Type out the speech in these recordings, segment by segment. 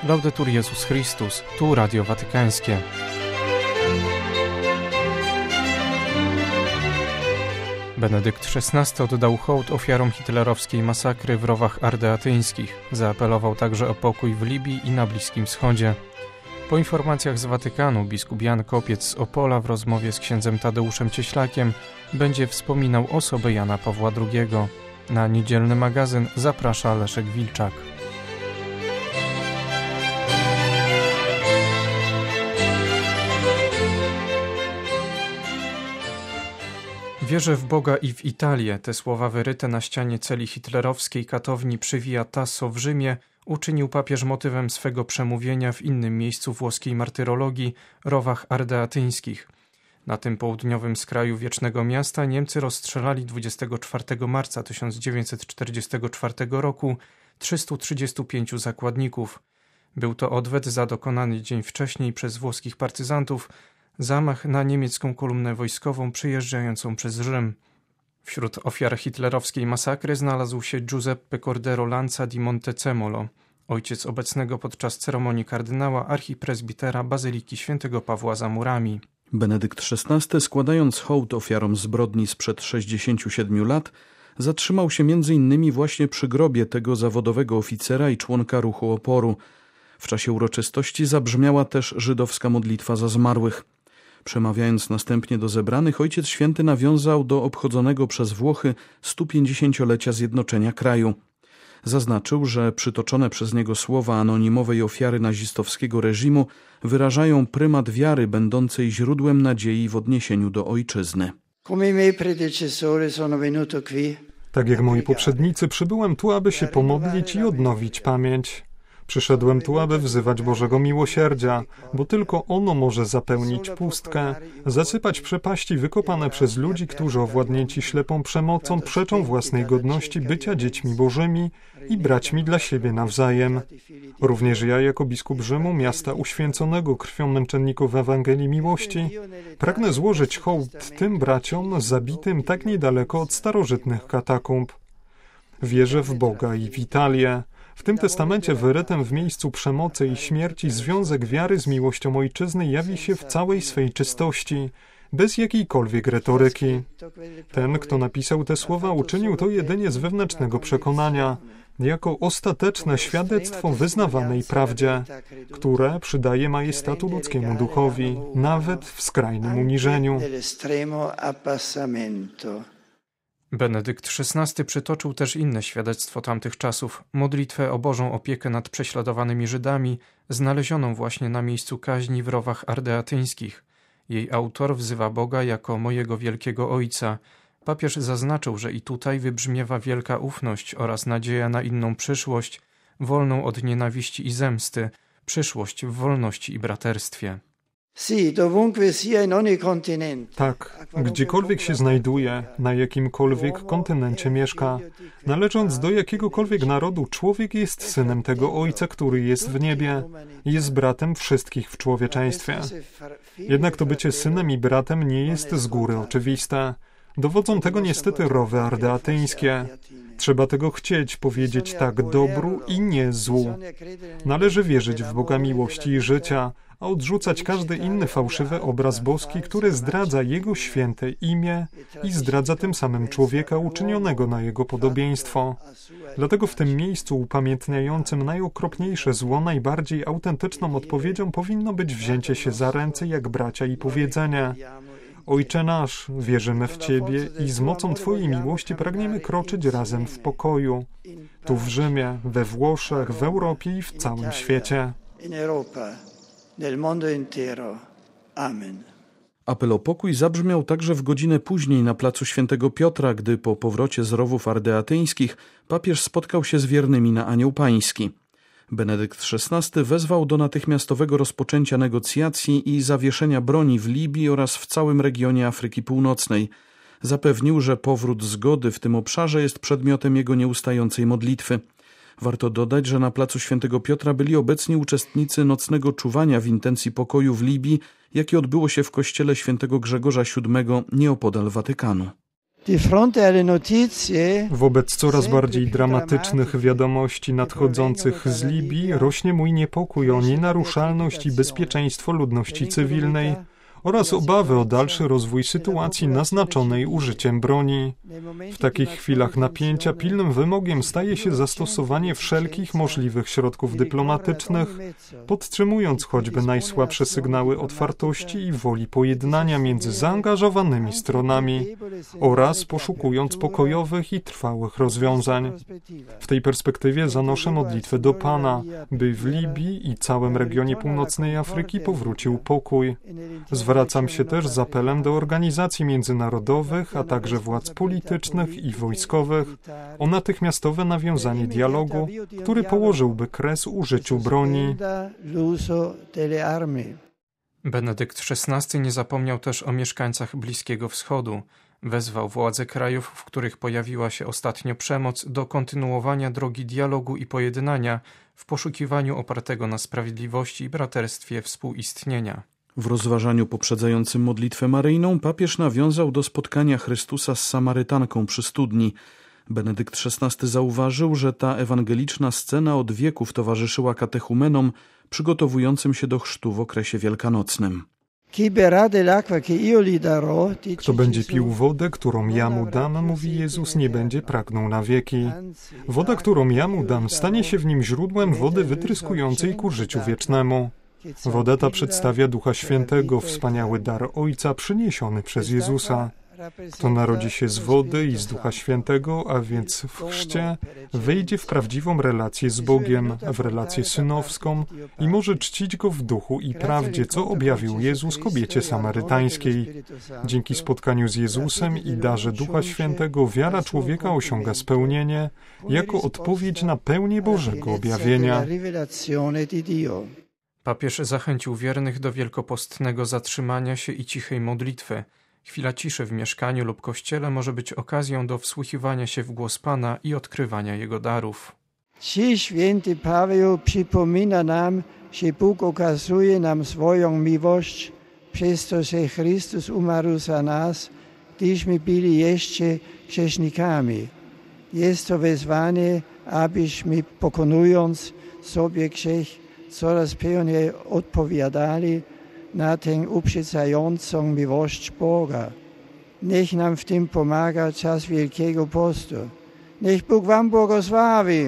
Laudetur Jezus Chrystus, tu Radio Watykańskie. Benedykt XVI oddał hołd ofiarom hitlerowskiej masakry w rowach ardeatyńskich. Zaapelował także o pokój w Libii i na Bliskim Wschodzie. Po informacjach z Watykanu biskup Jan Kopiec z Opola w rozmowie z księdzem Tadeuszem Cieślakiem będzie wspominał osobę Jana Pawła II. Na niedzielny magazyn zaprasza Leszek Wilczak. Wierzę w Boga i w Italię. Te słowa wyryte na ścianie celi hitlerowskiej katowni przy Via Tasso w Rzymie uczynił papież motywem swego przemówienia w innym miejscu włoskiej martyrologii, rowach ardeatyńskich. Na tym południowym skraju wiecznego miasta Niemcy rozstrzelali 24 marca 1944 roku 335 zakładników. Był to odwet za dokonany dzień wcześniej przez włoskich partyzantów zamach na niemiecką kolumnę wojskową przejeżdżającą przez Rzym. Wśród ofiar hitlerowskiej masakry znalazł się Giuseppe Cordero Lanza di Montecemolo, ojciec obecnego podczas ceremonii kardynała archipresbitera Bazyliki Świętego Pawła za murami. Benedykt XVI, składając hołd ofiarom zbrodni sprzed 67 lat, zatrzymał się m.in. właśnie przy grobie tego zawodowego oficera i członka ruchu oporu. W czasie uroczystości zabrzmiała też żydowska modlitwa za zmarłych. Przemawiając następnie do zebranych, Ojciec Święty nawiązał do obchodzonego przez Włochy 150-lecia zjednoczenia kraju. Zaznaczył, że przytoczone przez niego słowa anonimowej ofiary nazistowskiego reżimu wyrażają prymat wiary będącej źródłem nadziei w odniesieniu do ojczyzny. Tak jak moi poprzednicy, przybyłem tu, aby się pomodlić i odnowić pamięć. Przyszedłem tu, aby wzywać Bożego miłosierdzia, bo tylko ono może zapełnić pustkę, zasypać przepaści wykopane przez ludzi, którzy owładnięci ślepą przemocą przeczą własnej godności bycia dziećmi Bożymi i braćmi dla siebie nawzajem. Również ja, jako biskup Rzymu, miasta uświęconego krwią męczenników Ewangelii Miłości, pragnę złożyć hołd tym braciom zabitym tak niedaleko od starożytnych katakumb. Wierzę w Boga i w Italię. W tym testamencie wyrytym w miejscu przemocy i śmierci związek wiary z miłością ojczyzny jawi się w całej swej czystości, bez jakiejkolwiek retoryki. Ten, kto napisał te słowa, uczynił to jedynie z wewnętrznego przekonania, jako ostateczne świadectwo wyznawanej prawdzie, które przydaje majestatu ludzkiemu duchowi, nawet w skrajnym uniżeniu. Benedykt XVI przytoczył też inne świadectwo tamtych czasów, modlitwę o Bożą opiekę nad prześladowanymi Żydami, znalezioną właśnie na miejscu kaźni w rowach ardeatyńskich. Jej autor wzywa Boga jako mojego wielkiego Ojca. Papież zaznaczył, że i tutaj wybrzmiewa wielka ufność oraz nadzieja na inną przyszłość, wolną od nienawiści i zemsty, przyszłość w wolności i braterstwie. Tak, gdziekolwiek się znajduje, na jakimkolwiek kontynencie mieszka, należąc do jakiegokolwiek narodu, człowiek jest synem tego Ojca, który jest w niebie, jest bratem wszystkich w człowieczeństwie. Jednak to bycie synem i bratem nie jest z góry oczywiste. Dowodzą tego niestety rowy ardeatyńskie. Trzeba tego chcieć, powiedzieć tak dobru i nie złu. Należy wierzyć w Boga miłości i życia, a odrzucać każdy inny fałszywy obraz boski, który zdradza Jego święte imię i zdradza tym samym człowieka uczynionego na Jego podobieństwo. Dlatego w tym miejscu upamiętniającym najokropniejsze zło najbardziej autentyczną odpowiedzią powinno być wzięcie się za ręce jak bracia i powiedzenie: Ojcze nasz, wierzymy w Ciebie i z mocą Twojej miłości pragniemy kroczyć razem w pokoju. Tu w Rzymie, we Włoszech, w Europie i w całym świecie. Apel o pokój zabrzmiał także w godzinę później na placu Świętego Piotra, gdy po powrocie z rowów ardeatyńskich papież spotkał się z wiernymi na Anioł Pański. Benedykt XVI wezwał do natychmiastowego rozpoczęcia negocjacji i zawieszenia broni w Libii oraz w całym regionie Afryki Północnej. Zapewnił, że powrót zgody w tym obszarze jest przedmiotem jego nieustającej modlitwy. Warto dodać, że na placu Świętego Piotra byli obecni uczestnicy nocnego czuwania w intencji pokoju w Libii, jakie odbyło się w kościele Świętego Grzegorza VII nieopodal Watykanu. Wobec coraz bardziej dramatycznych wiadomości nadchodzących z Libii rośnie mój niepokój o nienaruszalność i bezpieczeństwo ludności cywilnej oraz obawy o dalszy rozwój sytuacji naznaczonej użyciem broni. W takich chwilach napięcia pilnym wymogiem staje się zastosowanie wszelkich możliwych środków dyplomatycznych, podtrzymując choćby najsłabsze sygnały otwartości i woli pojednania między zaangażowanymi stronami oraz poszukując pokojowych i trwałych rozwiązań. W tej perspektywie zanoszę modlitwę do Pana, by w Libii i całym regionie północnej Afryki powrócił pokój. Zwracam się też z apelem do organizacji międzynarodowych, a także władz politycznych i wojskowych o natychmiastowe nawiązanie dialogu, który położyłby kres użyciu broni. Benedykt XVI nie zapomniał też o mieszkańcach Bliskiego Wschodu. Wezwał władze krajów, w których pojawiła się ostatnio przemoc, do kontynuowania drogi dialogu i pojednania w poszukiwaniu opartego na sprawiedliwości i braterstwie współistnienia. W rozważaniu poprzedzającym modlitwę maryjną papież nawiązał do spotkania Chrystusa z Samarytanką przy studni. Benedykt XVI zauważył, że ta ewangeliczna scena od wieków towarzyszyła katechumenom przygotowującym się do chrztu w okresie wielkanocnym. Kto będzie pił wodę, którą ja mu dam, mówi Jezus, nie będzie pragnął na wieki. Woda, którą ja mu dam, stanie się w nim źródłem wody wytryskującej ku życiu wiecznemu. Woda ta przedstawia Ducha Świętego, wspaniały dar Ojca przyniesiony przez Jezusa. Kto narodzi się z wody i z Ducha Świętego, a więc w chrzcie, wejdzie w prawdziwą relację z Bogiem, w relację synowską i może czcić Go w duchu i prawdzie, co objawił Jezus kobiecie samarytańskiej. Dzięki spotkaniu z Jezusem i darze Ducha Świętego wiara człowieka osiąga spełnienie jako odpowiedź na pełnię Bożego objawienia. Papież zachęcił wiernych do wielkopostnego zatrzymania się i cichej modlitwy. Chwila ciszy w mieszkaniu lub kościele może być okazją do wsłuchiwania się w głos Pana i odkrywania Jego darów. Dziś święty Paweł przypomina nam, że Bóg okazuje nam swoją miłość przez to, że Chrystus umarł za nas, gdyśmy byli jeszcze grzesznikami. Jest to wezwanie, abyśmy pokonując sobie grzech, coraz pełniej odpowiadali na tę uprzedzającą miłość Boga. Niech nam w tym pomaga czas Wielkiego Postu. Niech Bóg wam błogosławi.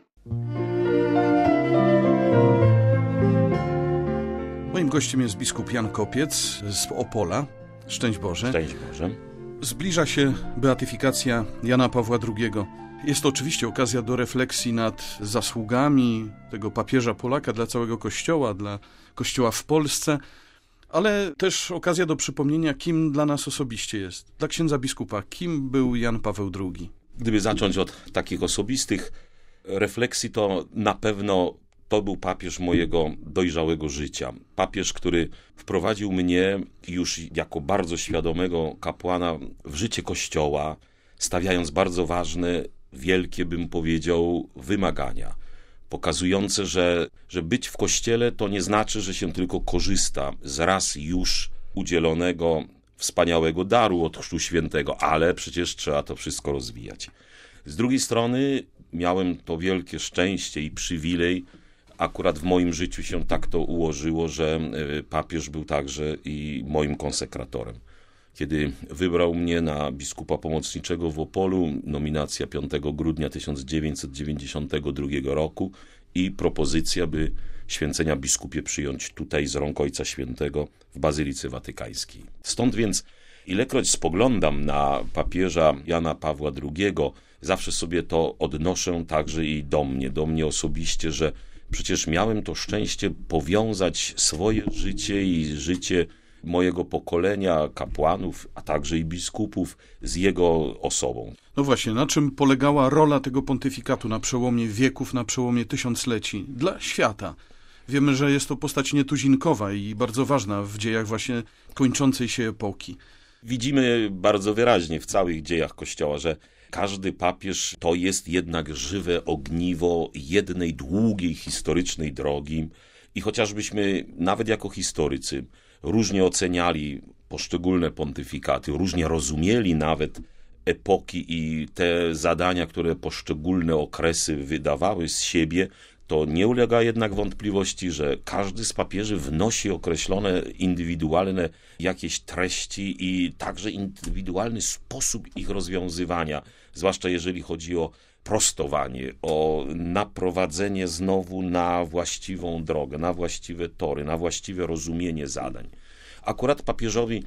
Moim gościem jest biskup Jan Kopiec z Opola. Szczęść Boże. Szczęść Boże. Zbliża się beatyfikacja Jana Pawła II. Jest to oczywiście okazja do refleksji nad zasługami tego papieża Polaka dla całego Kościoła, dla Kościoła w Polsce, ale też okazja do przypomnienia, kim dla nas osobiście jest. Dla księdza biskupa, kim był Jan Paweł II? Gdyby zacząć od takich osobistych refleksji, to na pewno to był papież mojego dojrzałego życia. Papież, który wprowadził mnie już jako bardzo świadomego kapłana w życie Kościoła, stawiając bardzo ważne, wielkie, bym powiedział, wymagania, pokazujące, że być w Kościele to nie znaczy, że się tylko korzysta z raz już udzielonego wspaniałego daru od Chrztu Świętego, ale przecież trzeba to wszystko rozwijać. Z drugiej strony miałem to wielkie szczęście i przywilej, akurat w moim życiu się tak to ułożyło, że papież był także i moim konsekratorem. Kiedy wybrał mnie na biskupa pomocniczego w Opolu, nominacja 5 grudnia 1992 roku i propozycja, by święcenia biskupie przyjąć tutaj z rąk Ojca Świętego w Bazylice Watykańskiej. Stąd więc, ilekroć spoglądam na papieża Jana Pawła II, zawsze sobie to odnoszę także i do mnie osobiście, że przecież miałem to szczęście powiązać swoje życie i życie mojego pokolenia kapłanów, a także i biskupów z jego osobą. No właśnie, na czym polegała rola tego pontyfikatu na przełomie wieków, na przełomie tysiącleci dla świata? Wiemy, że jest to postać nietuzinkowa i bardzo ważna w dziejach właśnie kończącej się epoki. Widzimy bardzo wyraźnie w całych dziejach Kościoła, że każdy papież to jest jednak żywe ogniwo jednej długiej historycznej drogi i chociażbyśmy nawet jako historycy różnie oceniali poszczególne pontyfikaty, różnie rozumieli nawet epoki i te zadania, które poszczególne okresy wydawały z siebie, to nie ulega jednak wątpliwości, że każdy z papieży wnosi określone indywidualne jakieś treści i także indywidualny sposób ich rozwiązywania, zwłaszcza jeżeli chodzi o prostowanie, o naprowadzenie znowu na właściwą drogę, na właściwe tory, na właściwe rozumienie zadań. Akurat papieżowi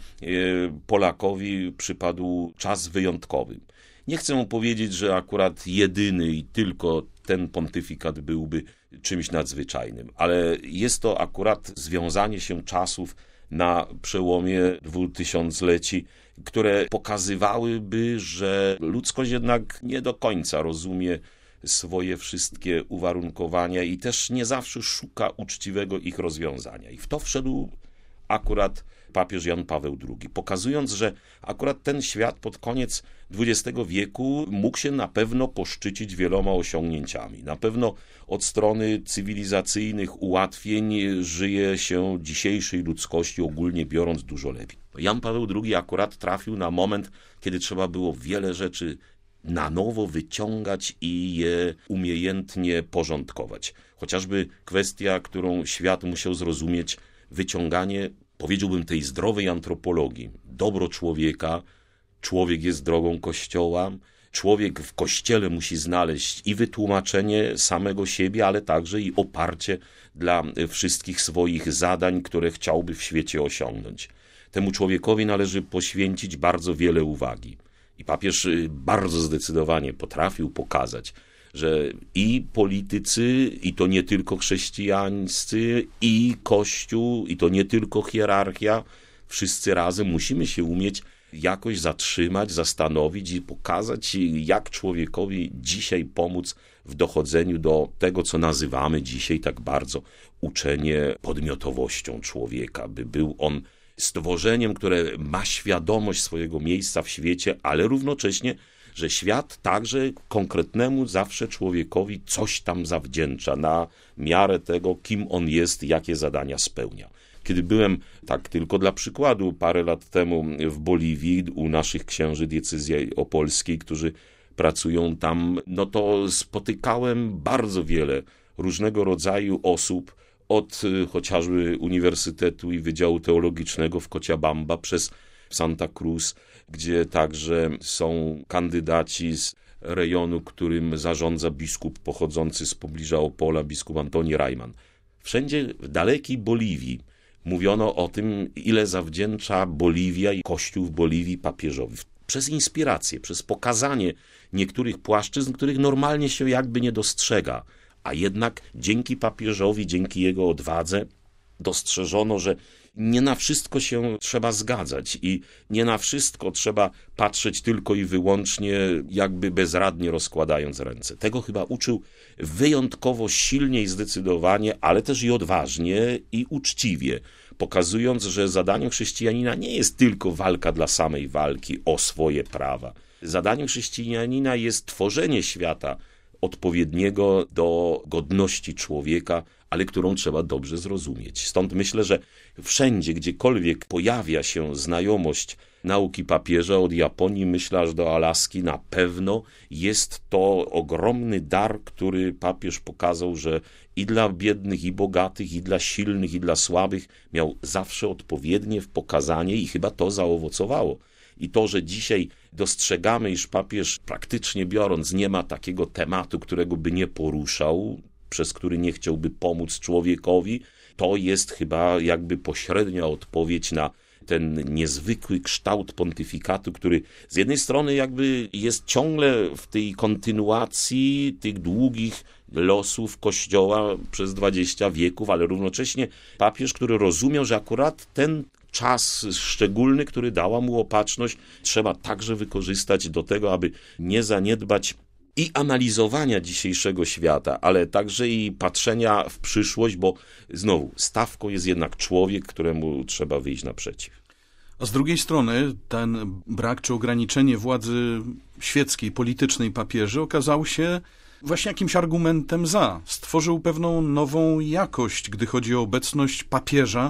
Polakowi przypadł czas wyjątkowy. Nie chcę mu powiedzieć, że akurat jedyny i tylko ten pontyfikat byłby czymś nadzwyczajnym, ale jest to akurat związanie się czasów na przełomie 2000-leci, które pokazywałyby, że ludzkość jednak nie do końca rozumie swoje wszystkie uwarunkowania i też nie zawsze szuka uczciwego ich rozwiązania. I w to wszedł akurat papież Jan Paweł II, pokazując, że akurat ten świat pod koniec XX wieku mógł się na pewno poszczycić wieloma osiągnięciami. Na pewno od strony cywilizacyjnych ułatwień żyje się dzisiejszej ludzkości ogólnie biorąc dużo lepiej. Jan Paweł II akurat trafił na moment, kiedy trzeba było wiele rzeczy na nowo wyciągać i je umiejętnie porządkować. Chociażby kwestia, którą świat musiał zrozumieć, wyciąganie, powiedziałbym, tej zdrowej antropologii, dobro człowieka. Człowiek jest drogą Kościoła, człowiek w Kościele musi znaleźć i wytłumaczenie samego siebie, ale także i oparcie dla wszystkich swoich zadań, które chciałby w świecie osiągnąć. Temu człowiekowi należy poświęcić bardzo wiele uwagi. I papież bardzo zdecydowanie potrafił pokazać, że i politycy, i to nie tylko chrześcijańscy, i Kościół, i to nie tylko hierarchia, wszyscy razem musimy się umieć jakoś zatrzymać, zastanowić i pokazać, jak człowiekowi dzisiaj pomóc w dochodzeniu do tego, co nazywamy dzisiaj tak bardzo uczenie podmiotowością człowieka, by był on stworzeniem, które ma świadomość swojego miejsca w świecie, ale równocześnie, że świat także konkretnemu zawsze człowiekowi coś tam zawdzięcza na miarę tego, kim on jest, jakie zadania spełnia. Kiedy byłem, tak tylko dla przykładu, parę lat temu w Boliwii u naszych księży diecezji opolskiej, którzy pracują tam, no to spotykałem bardzo wiele różnego rodzaju osób, od chociażby Uniwersytetu i Wydziału Teologicznego w Cochabamba przez Santa Cruz, gdzie także są kandydaci z rejonu, którym zarządza biskup pochodzący z pobliża Opola, biskup Antoni Rajman. Wszędzie w dalekiej Boliwii mówiono o tym, ile zawdzięcza Boliwia i Kościół w Boliwii papieżowi. Przez inspirację, przez pokazanie niektórych płaszczyzn, których normalnie się jakby nie dostrzega. A jednak dzięki papieżowi, dzięki jego odwadze dostrzeżono, że nie na wszystko się trzeba zgadzać i nie na wszystko trzeba patrzeć tylko i wyłącznie jakby bezradnie rozkładając ręce. Tego chyba uczył wyjątkowo silnie i zdecydowanie, ale też i odważnie i uczciwie, pokazując, że zadaniem chrześcijanina nie jest tylko walka dla samej walki o swoje prawa. Zadaniem chrześcijanina jest tworzenie świata odpowiedniego do godności człowieka, ale którą trzeba dobrze zrozumieć. Stąd myślę, że wszędzie, gdziekolwiek pojawia się znajomość nauki papieża, od Japonii myślę aż do Alaski, na pewno jest to ogromny dar, który papież pokazał, że i dla biednych, i bogatych, i dla silnych, i dla słabych miał zawsze odpowiednie pokazanie i chyba to zaowocowało. I to, że dzisiaj dostrzegamy, iż papież praktycznie biorąc nie ma takiego tematu, którego by nie poruszał, przez który nie chciałby pomóc człowiekowi, to jest chyba jakby pośrednia odpowiedź na ten niezwykły kształt pontyfikatu, który z jednej strony jakby jest ciągle w tej kontynuacji tych długich losów Kościoła przez 20 wieków, ale równocześnie papież, który rozumiał, że akurat ten czas szczególny, który dała mu opatrzność, trzeba także wykorzystać do tego, aby nie zaniedbać i analizowania dzisiejszego świata, ale także i patrzenia w przyszłość, bo znowu stawką jest jednak człowiek, któremu trzeba wyjść naprzeciw. A z drugiej strony ten brak czy ograniczenie władzy świeckiej, politycznej papieży okazał się właśnie jakimś argumentem za. Stworzył pewną nową jakość, gdy chodzi o obecność papieża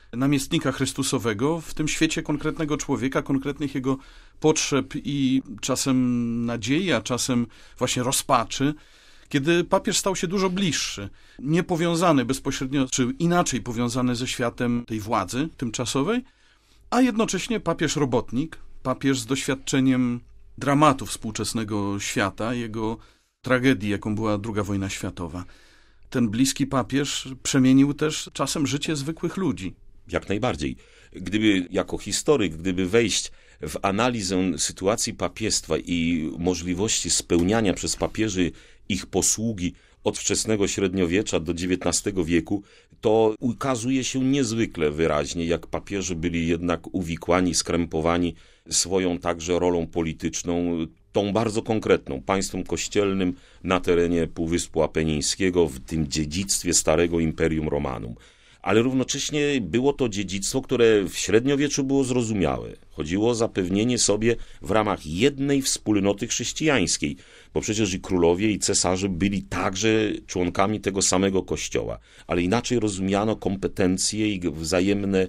namiestnika Chrystusowego w tym świecie konkretnego człowieka, konkretnych jego potrzeb i czasem nadziei, a czasem właśnie rozpaczy, kiedy papież stał się dużo bliższy, nie powiązany bezpośrednio, czy inaczej powiązany ze światem tej władzy tymczasowej, a jednocześnie papież robotnik, papież z doświadczeniem dramatu współczesnego świata, jego tragedii, jaką była II wojna światowa. Ten bliski papież przemienił też czasem życie zwykłych ludzi. Jak najbardziej. Jako historyk, gdyby wejść w analizę sytuacji papiestwa i możliwości spełniania przez papieży ich posługi od wczesnego średniowiecza do XIX wieku, to ukazuje się niezwykle wyraźnie, jak papieże byli jednak uwikłani, skrępowani swoją także rolą polityczną, tą bardzo konkretną, państwem kościelnym na terenie Półwyspu Apenińskiego, w tym dziedzictwie starego Imperium Romanum. Ale równocześnie było to dziedzictwo, które w średniowieczu było zrozumiałe. Chodziło o zapewnienie sobie w ramach jednej wspólnoty chrześcijańskiej, bo przecież i królowie, i cesarze byli także członkami tego samego kościoła, ale inaczej rozumiano kompetencje i wzajemne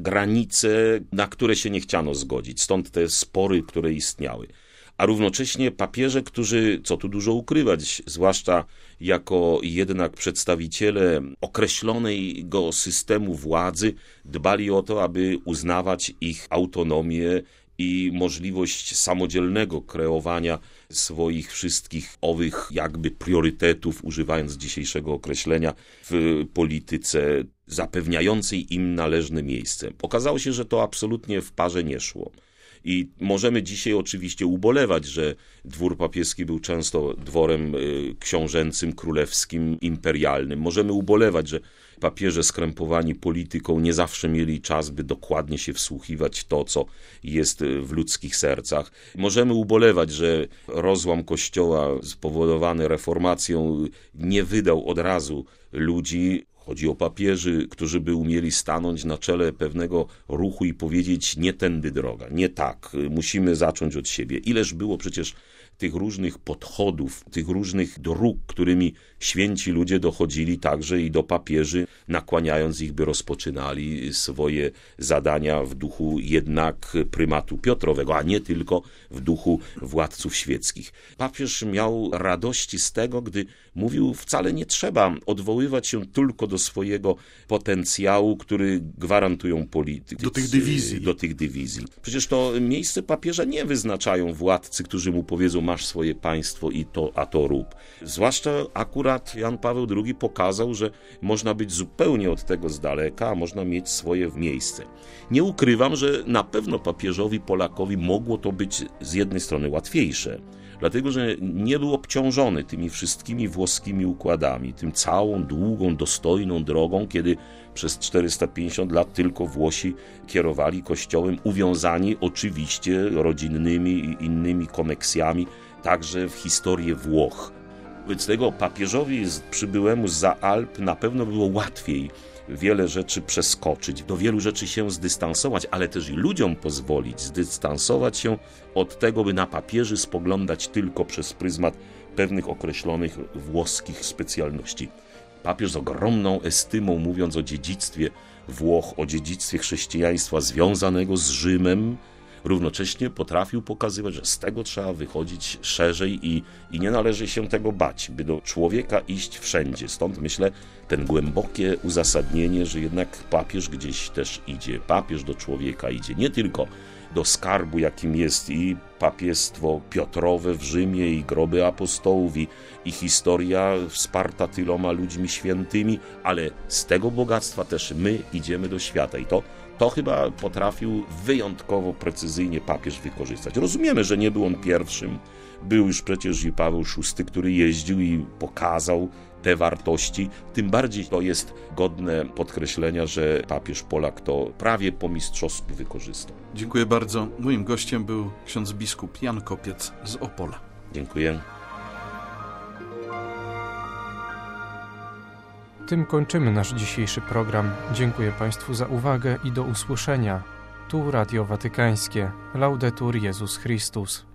granice, na które się nie chciano zgodzić. Stąd te spory, które istniały. A równocześnie papieże, którzy, co tu dużo ukrywać, zwłaszcza jako jednak przedstawiciele określonego systemu władzy, dbali o to, aby uznawać ich autonomię i możliwość samodzielnego kreowania swoich wszystkich owych jakby priorytetów, używając dzisiejszego określenia, w polityce zapewniającej im należne miejsce. Okazało się, że to absolutnie w parze nie szło. I możemy dzisiaj oczywiście ubolewać, że dwór papieski był często dworem książęcym, królewskim, imperialnym. Możemy ubolewać, że papieże skrępowani polityką nie zawsze mieli czas, by dokładnie się wsłuchiwać w to, co jest w ludzkich sercach. Możemy ubolewać, że rozłam Kościoła spowodowany reformacją nie wydał od razu ludzi. Chodzi o papieży, którzy by umieli stanąć na czele pewnego ruchu i powiedzieć: nie tędy droga, nie tak, musimy zacząć od siebie. Ileż było przecież tych różnych podchodów, tych różnych dróg, którymi święci ludzie dochodzili także i do papieży, nakłaniając ich, by rozpoczynali swoje zadania w duchu jednak prymatu Piotrowego, a nie tylko w duchu władców świeckich. Papież miał radości z tego, gdy mówił: wcale nie trzeba odwoływać się tylko do swojego potencjału, który gwarantują politycy. Do tych dywizji. Przecież to miejsce papieża nie wyznaczają władcy, którzy mu powiedzą: masz swoje państwo i to, a to rób. Zwłaszcza akurat Jan Paweł II pokazał, że można być zupełnie od tego z daleka, a można mieć swoje miejsce. Nie ukrywam, że na pewno papieżowi Polakowi mogło to być z jednej strony łatwiejsze, dlatego że nie był obciążony tymi wszystkimi włoskimi układami, tym całą długą, dostojną drogą, kiedy przez 450 lat tylko Włosi kierowali Kościołem, uwiązani oczywiście rodzinnymi i innymi koneksjami, także w historię Włoch. Wobec tego papieżowi przybyłemu zza Alp na pewno było łatwiej wiele rzeczy przeskoczyć, do wielu rzeczy się zdystansować, ale też i ludziom pozwolić zdystansować się od tego, by na papieży spoglądać tylko przez pryzmat pewnych określonych włoskich specjalności. Papież z ogromną estymą, mówiąc o dziedzictwie Włoch, o dziedzictwie chrześcijaństwa związanego z Rzymem, równocześnie potrafił pokazywać, że z tego trzeba wychodzić szerzej i nie należy się tego bać, by do człowieka iść wszędzie. Stąd myślę ten głębokie uzasadnienie, że jednak papież gdzieś też idzie. Papież do człowieka idzie, nie tylko do skarbu, jakim jest i papiestwo Piotrowe w Rzymie, i groby apostołów, i historia wsparta tyloma ludźmi świętymi, ale z tego bogactwa też my idziemy do świata i to chyba potrafił wyjątkowo precyzyjnie papież wykorzystać. Rozumiemy, że nie był on pierwszym. Był już przecież i Paweł VI, który jeździł i pokazał te wartości. Tym bardziej to jest godne podkreślenia, że papież Polak to prawie po mistrzowsku wykorzystał. Dziękuję bardzo. Moim gościem był ksiądz biskup Jan Kopiec z Opola. Dziękuję. Tym kończymy nasz dzisiejszy program. Dziękuję Państwu za uwagę i do usłyszenia. Tu Radio Watykańskie. Laudetur Jezus Chrystus.